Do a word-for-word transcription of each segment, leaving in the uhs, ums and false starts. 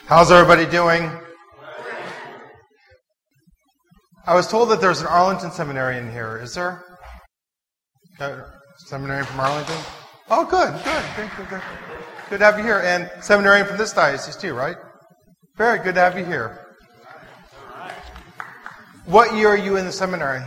How's everybody doing? I was told that there's an Arlington seminarian here. Is there? A seminarian from Arlington? Oh, good, good, good, good, good. Good to have you here. And seminarian from this diocese too, right? Very good to have you here. What year are you in the seminary?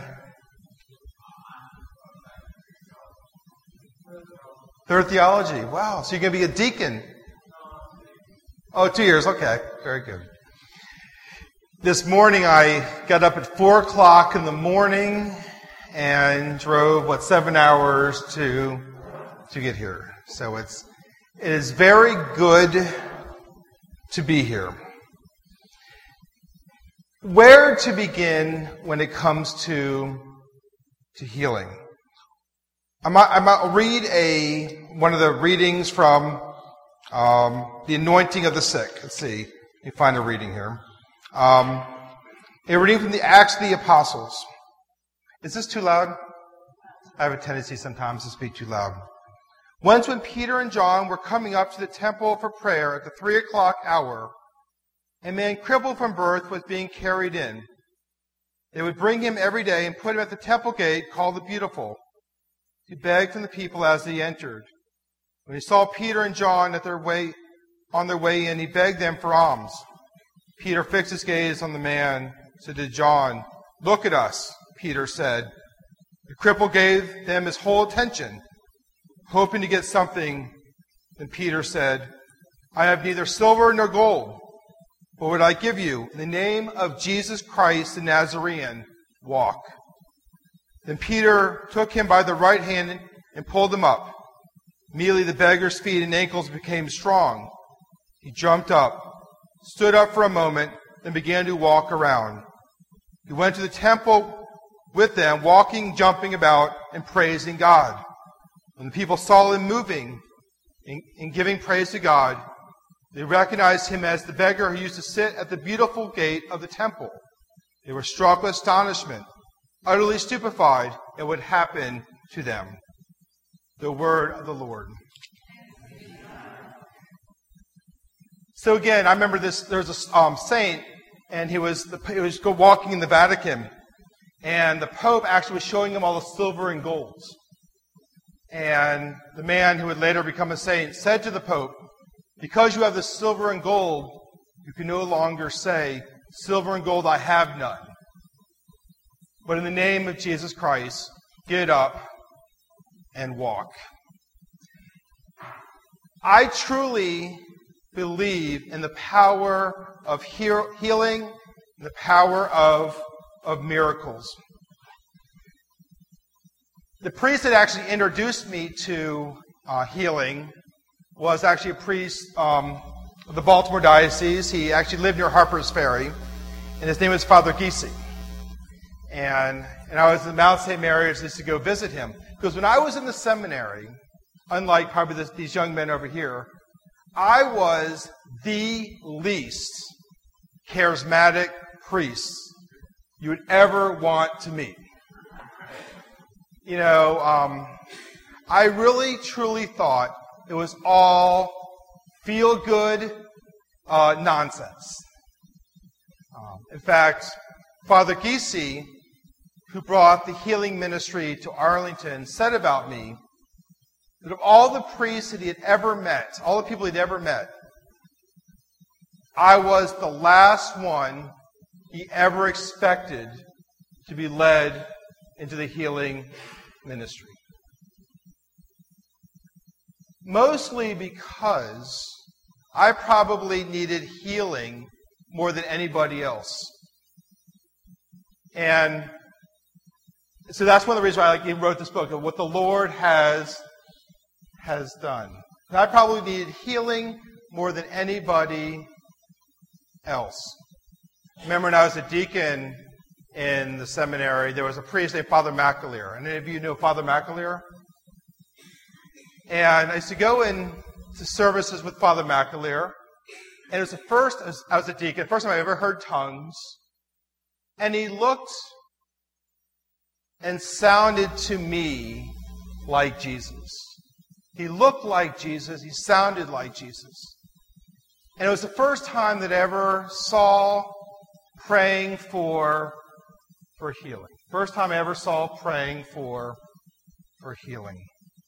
Third theology. Wow. So you're going to be a deacon. Oh, two years. Okay. Very good. This morning I got up at four o'clock in the morning and drove, what, seven hours to to get here. So it's it is very good to be here. Where to begin when it comes to to healing? I'm going to read a one of the readings from um, the anointing of the sick. Let's see. Let me find a reading here. Um, a reading from the Acts of the Apostles. Is this too loud? I have a tendency sometimes to speak too loud. Once when Peter and John were coming up to the temple for prayer at the three o'clock hour, a man crippled from birth was being carried in. They would bring him every day and put him at the temple gate called the Beautiful. He begged from the people as they entered. When he saw Peter and John at their way, on their way in, he begged them for alms. Peter fixed his gaze on the man, said to John, "Look at us," Peter said. The cripple gave them his whole attention, hoping to get something. Then Peter said, "I have neither silver nor gold. What would I give you? In the name of Jesus Christ the Nazarene, walk." Then Peter took him by the right hand and pulled him up. Immediately the beggar's feet and ankles became strong. He jumped up, stood up for a moment, then began to walk around. He went to the temple with them, walking, jumping about, and praising God. When the people saw him moving and giving praise to God, they recognized him as the beggar who used to sit at the beautiful gate of the temple. They were struck with astonishment, utterly stupefied at what happened to them. The word of the Lord. So again, I remember this. There was a um, saint, and he was the, he was go walking in the Vatican, and the Pope actually was showing him all the silver and golds. And the man who would later become a saint said to the Pope, "Because you have the silver and gold, you can no longer say, 'Silver and gold I have none.' But in the name of Jesus Christ, get up and walk." I truly believe in the power of heal, healing, and the power of, of miracles. The priest that actually introduced me to uh, healing was actually a priest um, of the Baltimore Diocese. He actually lived near Harper's Ferry, and his name was Father Giese. And, and I was in Mount Saint Mary's just to go visit him. Because when I was in the seminary, unlike probably this, these young men over here, I was the least charismatic priest you would ever want to meet. You know, um, I really, truly thought it was all feel-good uh, nonsense. Um, in fact, Father Giese, who brought the healing ministry to Arlington, said about me that of all the priests that he had ever met, all the people he'd ever met, I was the last one he ever expected to be led into the healing ministry. Mostly because I probably needed healing more than anybody else. And so that's one of the reasons why I like, wrote this book, of what the Lord has, has done. And I probably needed healing more than anybody else. Remember when I was a deacon in the seminary, there was a priest named Father McAleer. Any of you know Father McAleer? And I used to go in to services with Father McAleer. And it was the first, as I was a deacon, first time I ever heard tongues. And he looked and sounded to me like Jesus. He looked like Jesus. He sounded like Jesus. And it was the first time that I ever saw praying for, for healing. First time I ever saw praying for, for healing.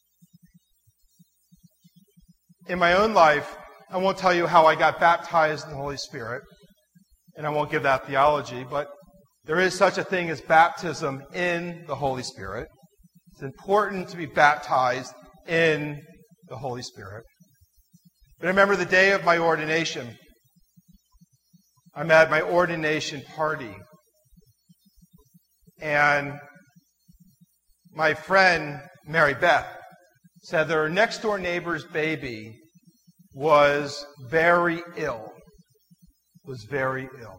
In my own life, I won't tell you how I got baptized in the Holy Spirit, and I won't give that theology, but there is such a thing as baptism in the Holy Spirit. It's important to be baptized in the Holy Spirit. But I remember the day of my ordination. I'm at my ordination party. And my friend, Mary Beth, said that her next door neighbor's baby was very ill. Was very ill.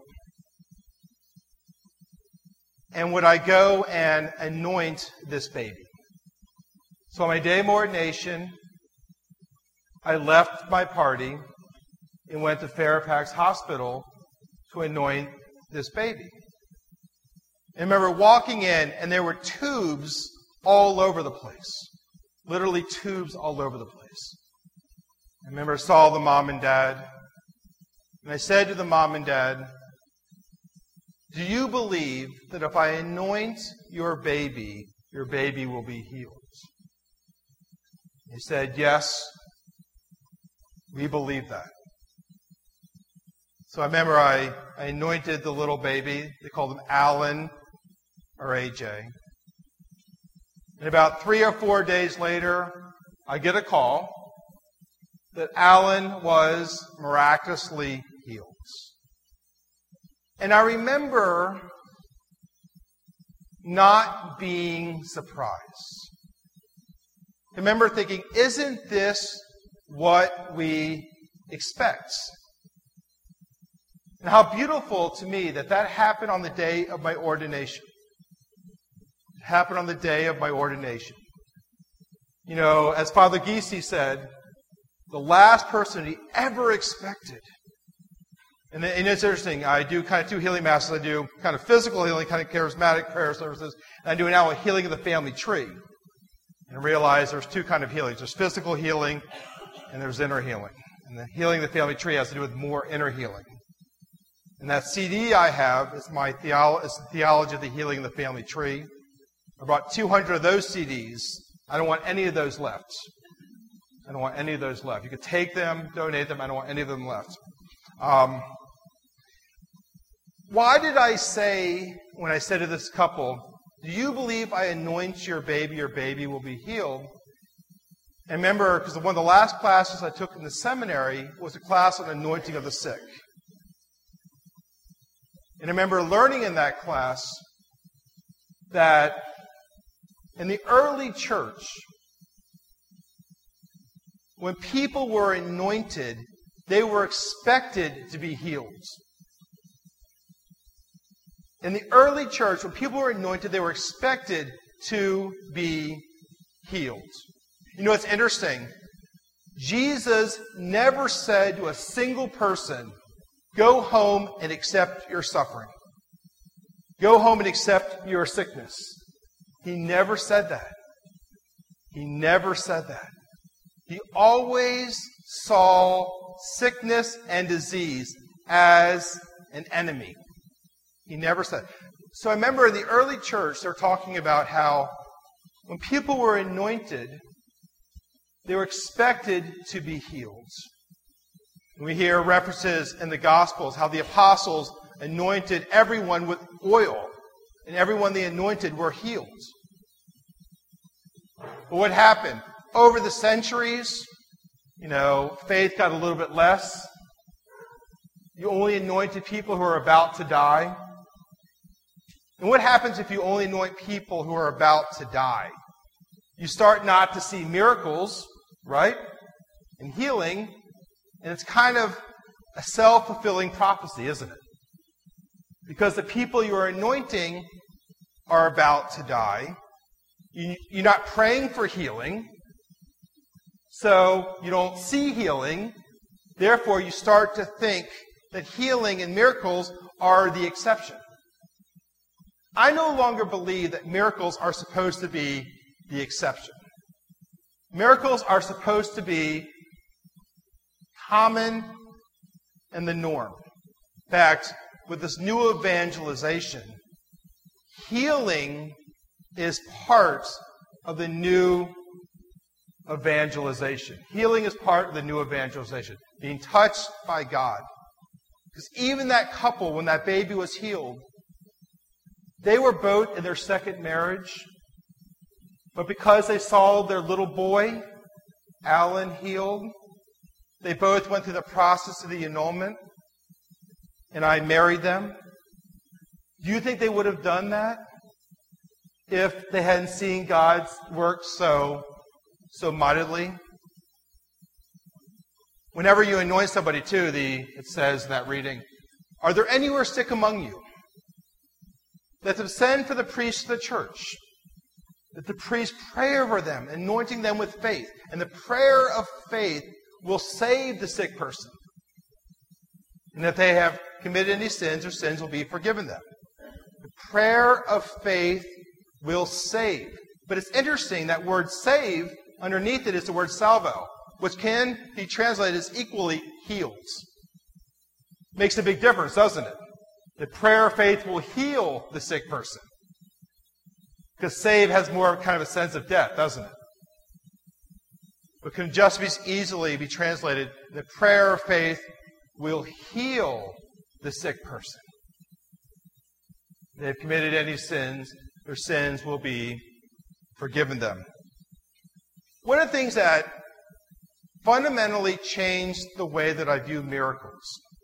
And would I go and anoint this baby? So on my day of ordination, I left my party and went to Fairfax Hospital to anoint this baby. And I remember walking in, and there were tubes all over the place. Literally tubes all over the place. I remember I saw the mom and dad, and I said to the mom and dad, do you believe that if I anoint your baby, your baby will be healed? They said, yes, we believe that. So I remember I, I anointed the little baby. They called him Alan or A J. And about three or four days later, I get a call that Alan was miraculously healed. And I remember not being surprised. I remember thinking, isn't this what we expect? And how beautiful to me that that happened on the day of my ordination. It happened on the day of my ordination. You know, as Father Giese said, the last person he ever expected. And, and it's interesting, I do kind of two healing masses. I do kind of physical healing, kind of charismatic prayer services, and I do now a healing of the family tree. And I realize there's two kind of healings. There's physical healing, and there's inner healing. And the healing of the family tree has to do with more inner healing. And that C D I have is my theolo- is the theology of the healing of the family tree. I brought two hundred of those C Ds. I don't want any of those left. I don't want any of those left. You could take them, donate them. I don't want any of them left. Um, why did I say, when I said to this couple, do you believe I anoint your baby, your baby will be healed? And remember, because one of the last classes I took in the seminary was a class on anointing of the sick. And I remember learning in that class that in the early church, when people were anointed, they were expected to be healed. In the early church, when people were anointed, they were expected to be healed. You know what's interesting? Jesus never said to a single person, go home and accept your suffering. Go home and accept your sickness. He never said that. He never said that. He always saw sickness and disease as an enemy. He never said. So I remember in the early church, they're talking about how when people were anointed, they were expected to be healed. We hear references in the Gospels how the apostles anointed everyone with oil, and everyone they anointed were healed. But what happened? Over the centuries, you know, faith got a little bit less. You only anointed people who are about to die. And what happens if you only anoint people who are about to die? You start not to see miracles, right? And healing. And it's kind of a self-fulfilling prophecy, isn't it? Because the people you are anointing are about to die. You, you're not praying for healing. So you don't see healing. Therefore, you start to think that healing and miracles are the exception. I no longer believe that miracles are supposed to be the exception. Miracles are supposed to be common and the norm. In fact, with this new evangelization, healing is part of the new evangelization. Healing is part of the new evangelization. Being touched by God. Because even that couple, when that baby was healed, they were both in their second marriage. But because they saw their little boy, Alan, healed, they both went through the process of the annulment. And I married them. Do you think they would have done that if they hadn't seen God's work so, so mightily? Whenever you anoint somebody, too, the, it says in that reading, "Are there any who are sick among you? Let them send for the priest of the church. Let the priest pray over them, anointing them with faith. And the prayer of faith will save the sick person. And if they have committed any sins, their sins will be forgiven them." The prayer of faith will save. But it's interesting, that word save, underneath it is the word salvo, which can be translated as equally heals. Makes a big difference, doesn't it? The prayer of faith will heal the sick person. Because save has more kind of a sense of death, doesn't it? But can just as easily be translated, the prayer of faith will heal the sick person. If they've committed any sins, their sins will be forgiven them. One of the things that fundamentally changed the way that I view miracles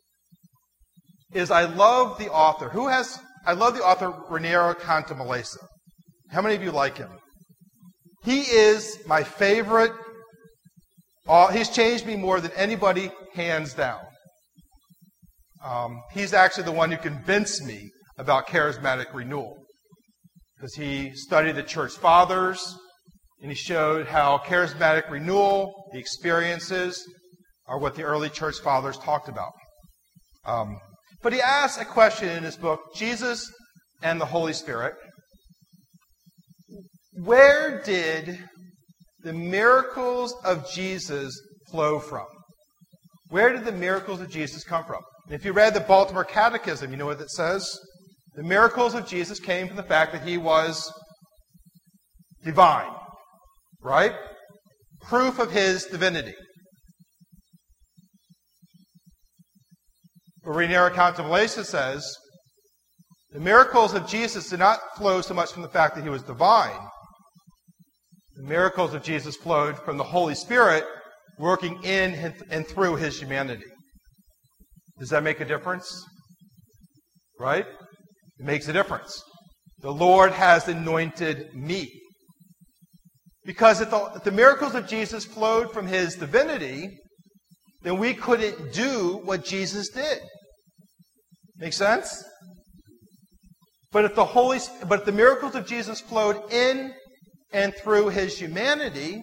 is I love the author. Who has, I love the author Raniero Cantamalesa. How many of you like him? He is my favorite. Uh, he's changed me more than anybody, hands down. Um, he's actually the one who convinced me about charismatic renewal. Because he studied the church fathers, and he showed how charismatic renewal, the experiences, are what the early church fathers talked about. Um, but he asks a question in his book, Jesus and the Holy Spirit. Where did the miracles of Jesus flow from? Where did the miracles of Jesus come from? And if you read the Baltimore Catechism, you know what it says? The miracles of Jesus came from the fact that he was divine. Right? Proof of his divinity. But Raniero Cantamalesa says, the miracles of Jesus did not flow so much from the fact that he was divine. The miracles of Jesus flowed from the Holy Spirit working in and through his humanity. Does that make a difference? Right? It makes a difference. The Lord has anointed me. Because if the, if the miracles of Jesus flowed from his divinity, then we couldn't do what Jesus did. Make sense? But if the Holy, but if the miracles of Jesus flowed in and through his humanity,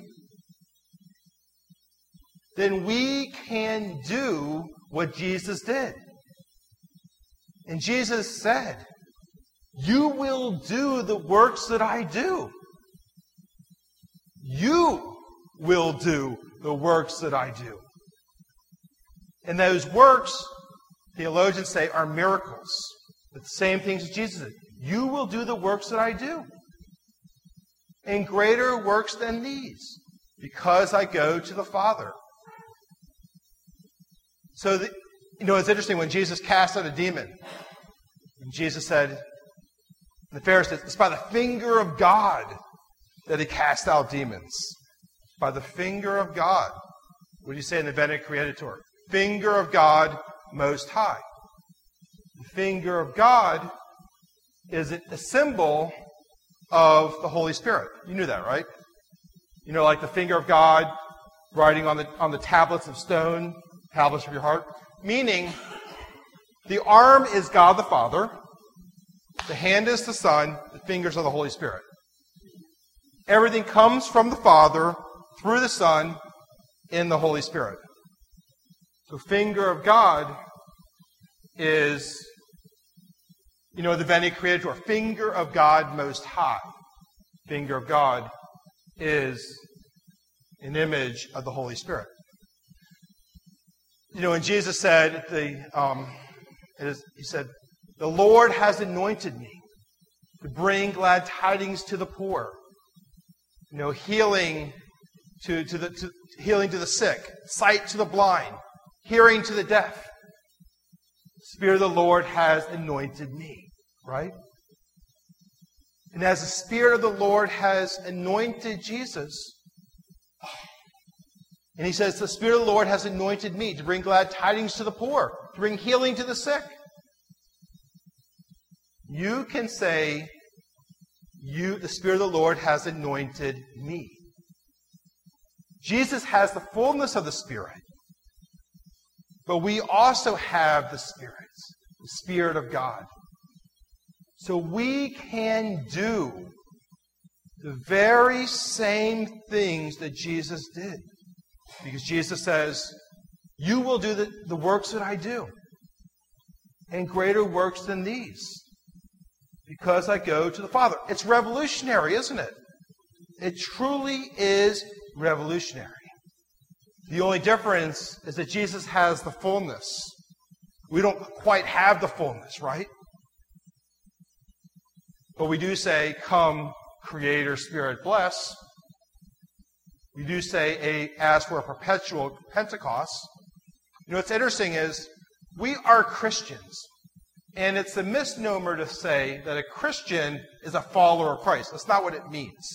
then we can do what Jesus did. And Jesus said, "You will do the works that I do." You will do the works that I do. And those works, theologians say, are miracles. The same things as Jesus did. You will do the works that I do. And greater works than these, because I go to the Father. So, the, you know, it's interesting when Jesus cast out a demon. And Jesus said, the Pharisees, it's by the finger of God that he cast out demons. By the finger of God. What do you say in the Vena Creator? Finger of God Most High. The finger of God is a symbol of the Holy Spirit. You knew that, right? You know, like the finger of God writing on the, on the tablets of stone, tablets of your heart. Meaning, the arm is God the Father, the hand is the Son, the fingers are the Holy Spirit. Everything comes from the Father, through the Son, in the Holy Spirit. So finger of God is, you know, the Veni Creator, finger of God Most High. Finger of God is an image of the Holy Spirit. You know, when Jesus said, the, um, it is, he said, the Lord has anointed me to bring glad tidings to the poor. You know, healing to, to the to, healing to the sick, sight to the blind, hearing to the deaf. The Spirit of the Lord has anointed me, right? And as the Spirit of the Lord has anointed Jesus, and he says, the Spirit of the Lord has anointed me to bring glad tidings to the poor, to bring healing to the sick. You can say, you, the Spirit of the Lord has anointed me. Jesus has the fullness of the Spirit. But we also have the Spirit, the Spirit of God. So we can do the very same things that Jesus did. Because Jesus says, you will do the, the works that I do, and greater works than these, because I go to the Father. It's revolutionary, isn't it? It truly is revolutionary. The only difference is that Jesus has the fullness. We don't quite have the fullness, right? But we do say, come, Creator, Spirit, bless. We do say, a, ask for a perpetual Pentecost. You know, what's interesting is, we are Christians. And it's a misnomer to say that a Christian is a follower of Christ. That's not what it means.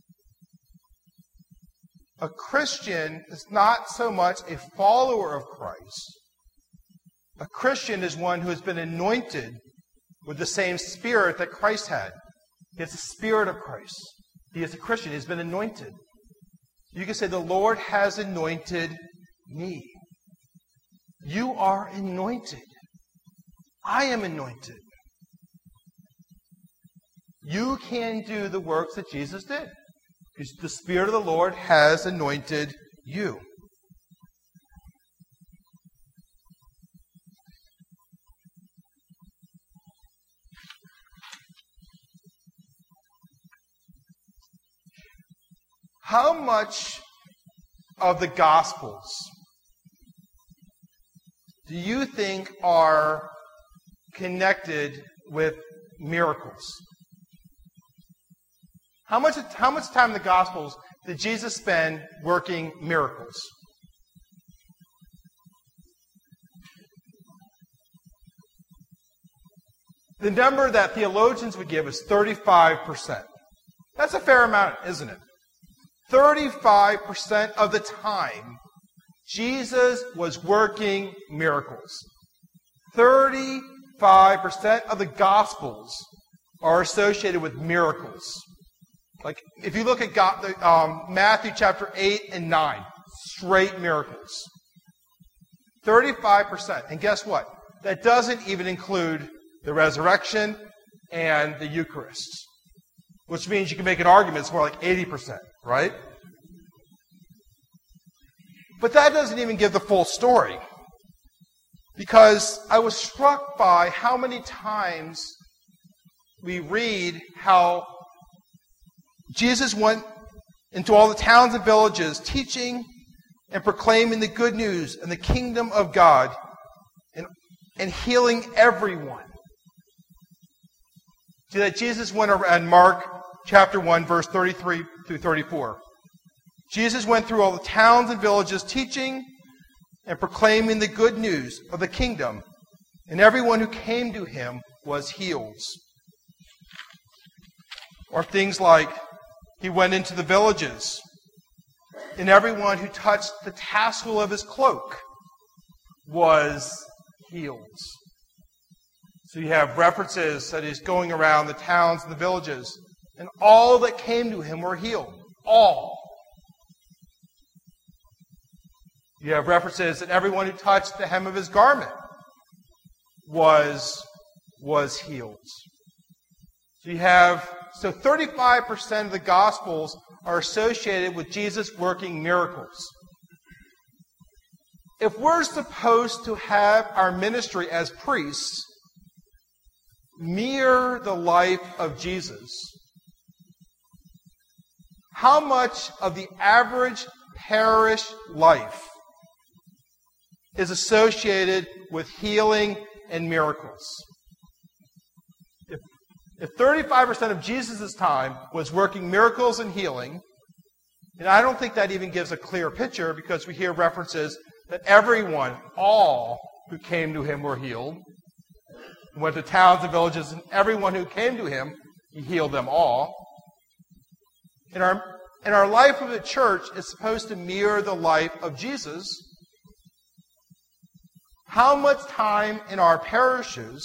A Christian is not so much a follower of Christ. A Christian is one who has been anointed with the same Spirit that Christ had. He has the Spirit of Christ. He is a Christian. He's been anointed. You can say, the Lord has anointed me. You are anointed. I am anointed. You can do the works that Jesus did, because the Spirit of the Lord has anointed you. How much of the Gospels do you think are connected with miracles? How much, how much time in the Gospels did Jesus spend working miracles? The number that theologians would give is thirty-five percent. That's a fair amount, isn't it? thirty-five percent of the time, Jesus was working miracles. thirty-five percent of the Gospels are associated with miracles. Like, if you look at God, um, Matthew chapter eight and nine, straight miracles. thirty-five percent. And guess what? That doesn't even include the resurrection and the Eucharist. Which means you can make an argument it's more like eighty percent, right? But that doesn't even give the full story. Because I was struck by how many times we read how Jesus went into all the towns and villages teaching and proclaiming the good news and the kingdom of God and, and healing everyone. See that Jesus went around, Mark chapter one, verse thirty-three through thirty-four. Jesus went through all the towns and villages teaching and proclaiming the good news of the kingdom, and everyone who came to him was healed. Or things like, he went into the villages, and everyone who touched the tassel of his cloak was healed. So you have references that he's going around the towns and the villages, and all that came to him were healed. All. You have references that everyone who touched the hem of his garment was, was healed. So you have, so thirty-five percent of the Gospels are associated with Jesus working miracles. If we're supposed to have our ministry as priests mirror the life of Jesus, how much of the average parish life is associated with healing and miracles. If, if thirty-five percent of Jesus' time was working miracles and healing, and I don't think that even gives a clear picture because we hear references that everyone, all who came to him were healed. He went to towns and villages, and everyone who came to him, he healed them all. In our, in our life of the church is supposed to mirror the life of Jesus. How much time in our parishes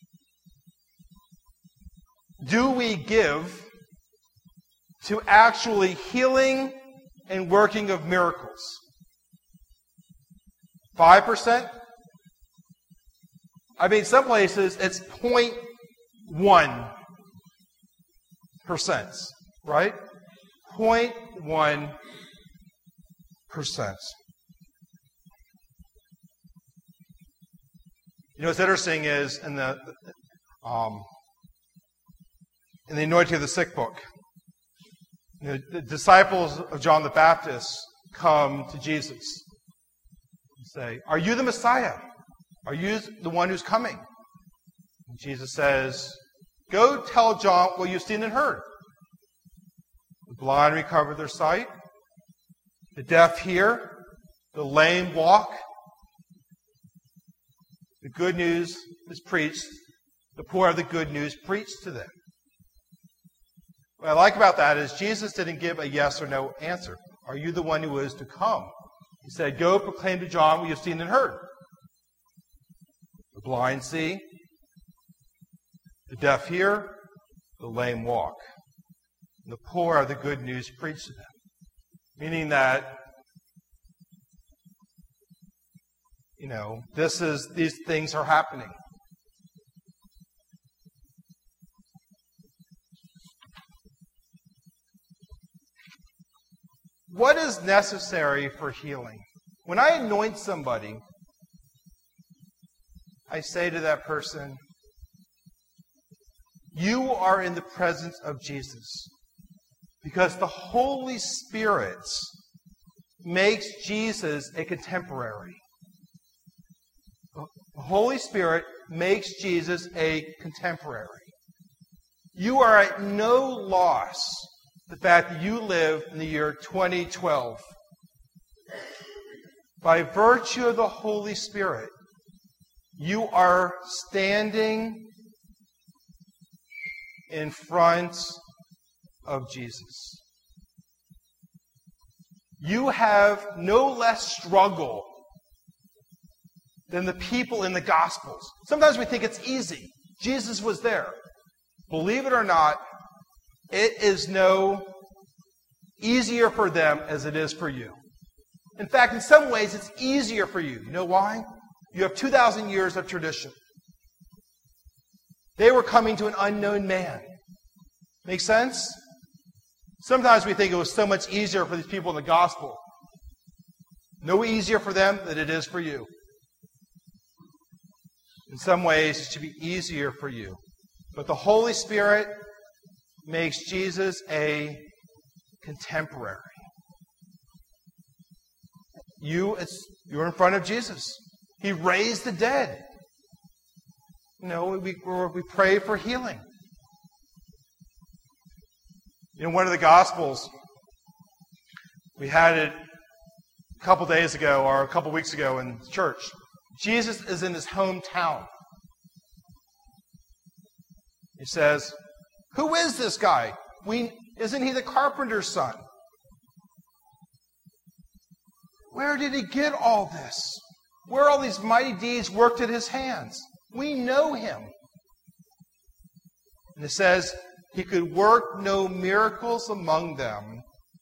do we give to actually healing and working of miracles? five percent? I mean, some places it's zero point one percent, right? zero point one percent. You know what's interesting is in the um, in the Anointing of the Sick book, you know, the disciples of John the Baptist come to Jesus and say, "Are you the Messiah? Are you the one who's coming?" And Jesus says, "Go tell John what you've seen and heard. The blind recover their sight, the deaf hear, the lame walk. The good news is preached. The poor have the good news preached to them." What I like about that is Jesus didn't give a yes or no answer. Are you the one who is to come? He said, "Go proclaim to John what you've seen and heard. The blind see, the deaf hear, the lame walk. And the poor have the good news preached to them." Meaning that, you know, this is these things are happening. What is necessary for healing? When I anoint somebody, I say to that person, "You are in the presence of Jesus." Because the Holy Spirit makes Jesus a contemporary. The Holy Spirit makes Jesus a contemporary. You are at no loss the fact that you live in the year twenty twelve. By virtue of the Holy Spirit, you are standing in front of Jesus. You have no less struggle than the people in the Gospels. Sometimes we think it's easy. Jesus was there. Believe it or not, it is no easier for them as it is for you. In fact, in some ways, it's easier for you. You know why? You have two thousand years of tradition. They were coming to an unknown man. Make sense? Sometimes we think it was so much easier for these people in the gospel. No easier for them than it is for you. In some ways, it should be easier for you. But the Holy Spirit makes Jesus a contemporary. You, it's, you're in front of Jesus. He raised the dead. You know, we, we pray for healing. In one of the Gospels, we had it a couple days ago or a couple weeks ago in church. Jesus is in his hometown. He says, "Who is this guy? We, isn't he the carpenter's son? Where did he get all this? Where all these mighty deeds worked at his hands? We know him." And it says, "He could work no miracles among them,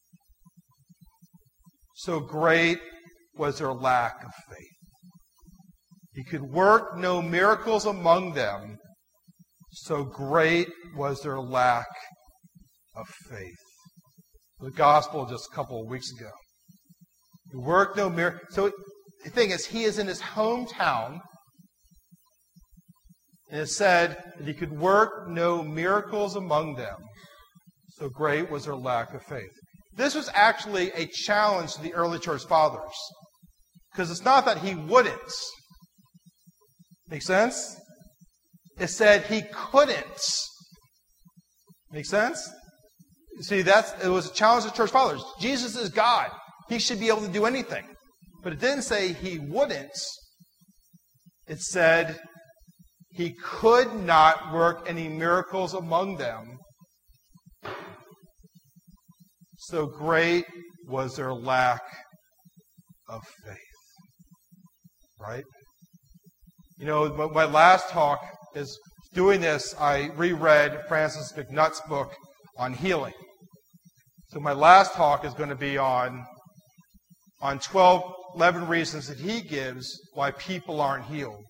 so great was their lack of faith." He could work no miracles among them, so great was their lack of faith. The gospel just a couple of weeks ago. He worked no miracles. So the thing is, he is in his hometown. And it said that he could work no miracles among them. So great was their lack of faith. This was actually a challenge to the early church fathers. Because it's not that he wouldn't. Make sense? It said he couldn't. Make sense? See, that's it was a challenge to church fathers. Jesus is God. He should be able to do anything. But it didn't say he wouldn't. It said he could not work any miracles among them. So great was their lack of faith. Right? You know, my last talk is doing this. I reread Francis McNutt's book on healing. So my last talk is going to be on, on twelve, eleven reasons that he gives why people aren't healed.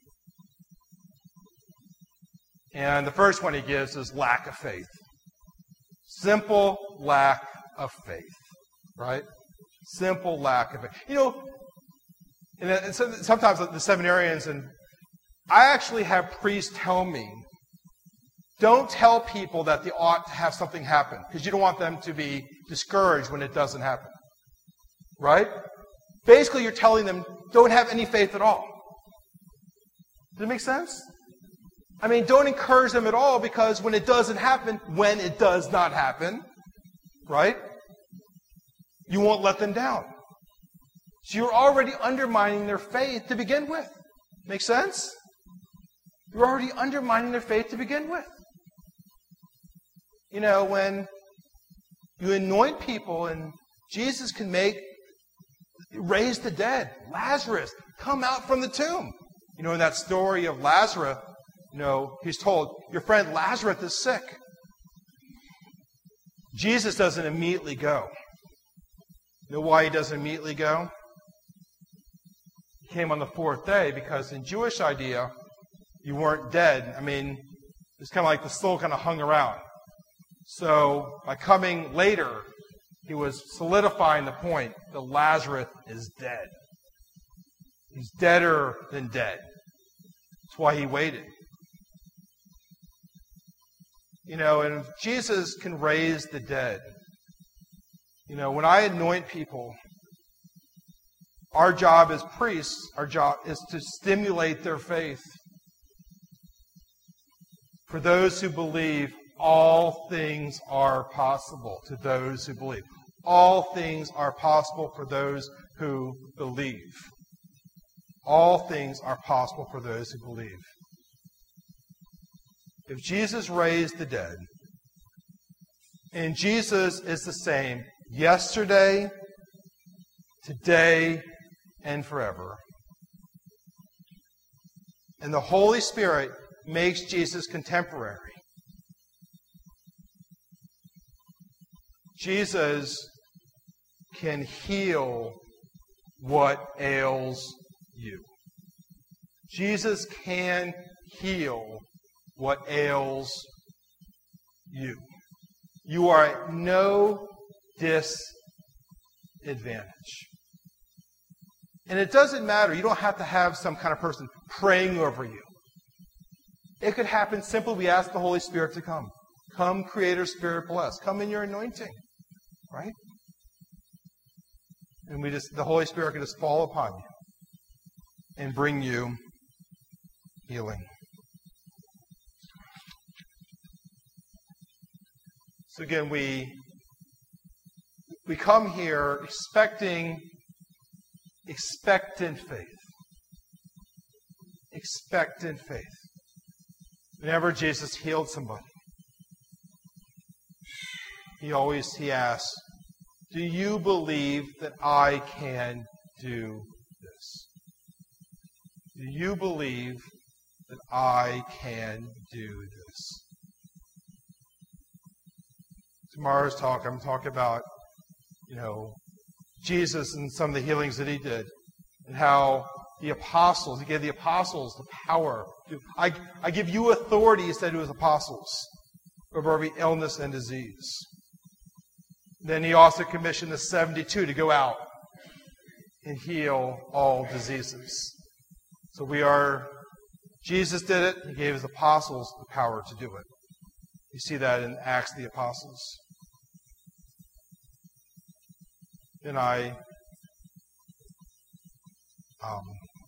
And the first one he gives is lack of faith. Simple lack of faith. Right? Simple lack of faith. You know, and sometimes the seminarians, and I actually have priests tell me, don't tell people that they ought to have something happen, because you don't want them to be discouraged when it doesn't happen. Right? Basically, you're telling them, don't have any faith at all. Does that make sense? I mean, don't encourage them at all, because when it doesn't happen, when it does not happen, right, you won't let them down. So you're already undermining their faith to begin with. Make sense? You're already undermining their faith to begin with. You know, when you anoint people and Jesus can make, raise the dead, Lazarus, come out from the tomb. You know, in that story of Lazarus, you know, he's told, your friend Lazarus is sick. Jesus doesn't immediately go. You know why he doesn't immediately go? He came on the fourth day because in Jewish idea, you weren't dead. I mean, it's kind of like the soul kind of hung around. So by coming later, he was solidifying the point that Lazarus is dead. He's deader than dead. That's why he waited. You know, and if Jesus can raise the dead, you know, when I anoint people, our job as priests, our job is to stimulate their faith. For those who believe, all things are possible to those who believe. All things are possible for those who believe. All things are possible for those who believe. If Jesus raised the dead, and Jesus is the same yesterday, today, and forever, and the Holy Spirit makes Jesus contemporary, Jesus can heal what ails you. Jesus can heal what ails you. You are at no disadvantage. And it doesn't matter. You don't have to have some kind of person praying over you. It could happen simply. We ask the Holy Spirit to come. Come, Creator Spirit, bless. Come in your anointing. Right? And we just, the Holy Spirit can just fall upon you and bring you healing. So again, we we come here expecting expectant faith. Expectant faith. Whenever Jesus healed somebody, he always he asks, do you believe that I can do this? Do you believe that I can do this? Tomorrow's talk, I'm talking about, you know, Jesus and some of the healings that he did, and how the apostles, he gave the apostles the power. To, I, I give you authority, he said to his apostles, over every illness and disease. Then he also commissioned the seventy-two to go out and heal all diseases. So we are, Jesus did it, he gave his apostles the power to do it. You see that in Acts of the Apostles. Then I um,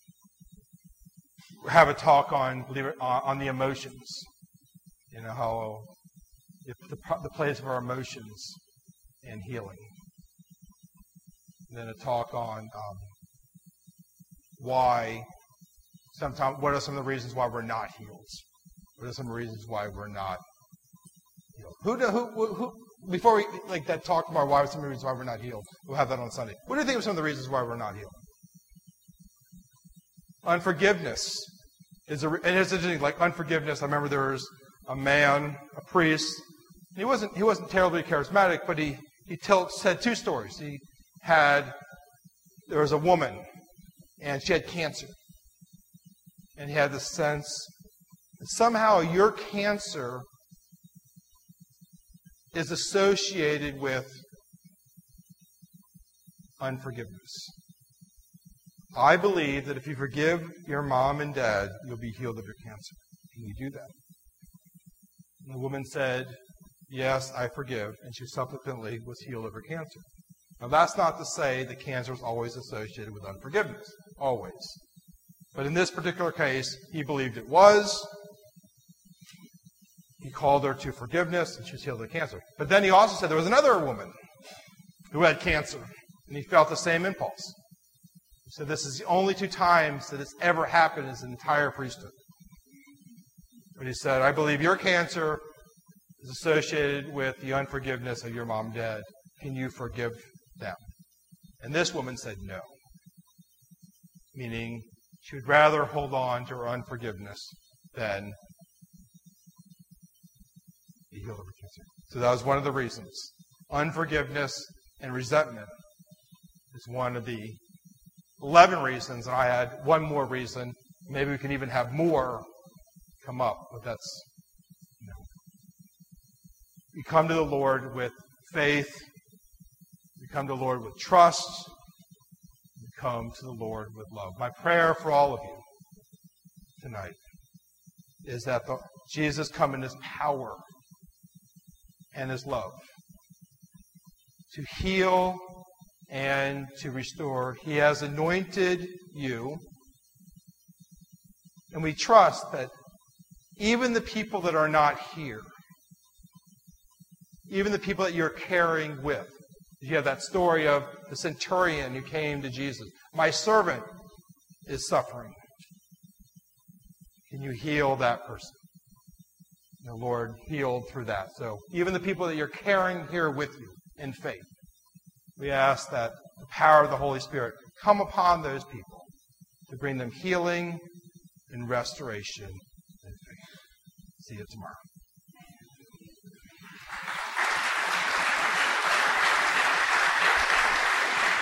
have a talk on, believe it, on, on the emotions. You know, how the, the place of our emotions in healing. And then a talk on um, why, sometimes, what are some of the reasons why we're not healed? What are some reasons why we're not healed? Who, do, who, who, who, before we, like that talk about why are some of the reasons why we're not healed, we'll have that on Sunday. What do you think of some of the reasons why we're not healed? Unforgiveness is a, and it's interesting, like unforgiveness. I remember there was a man, a priest. He wasn't, he wasn't terribly charismatic, but he, he told, said two stories. He had, there was a woman, and she had cancer. And he had the sense that somehow your cancer is associated with unforgiveness. I believe that if you forgive your mom and dad, you'll be healed of your cancer. Can you do that? And the woman said, yes, I forgive. And she subsequently was healed of her cancer. Now, that's not to say that cancer is always associated with unforgiveness. Always. But in this particular case, he believed it was. He called her to forgiveness, and she was healed of cancer. But then he also said there was another woman who had cancer, and he felt the same impulse. He said this is the only two times that it's ever happened in his entire priesthood. But he said, I believe your cancer is associated with the unforgiveness of your mom and dad. Can you forgive them? And this woman said no. Meaning she would rather hold on to her unforgiveness than be healed of her cancer. So that was one of the reasons. Unforgiveness and resentment is one of the eleven reasons. And I had one more reason. Maybe we can even have more come up, but that's, you know. We come to the Lord with faith. We come to the Lord with trust. We come to the Lord with love. My prayer for all of you tonight is that the, Jesus come in his power and his love to heal and to restore. He has anointed you. And we trust that even the people that are not here, even the people that you're carrying with, you have that story of the centurion who came to Jesus. My servant is suffering. Can you heal that person? The Lord healed through that. So even the people that you're carrying here with you in faith, we ask that the power of the Holy Spirit come upon those people to bring them healing and restoration and faith. See you tomorrow.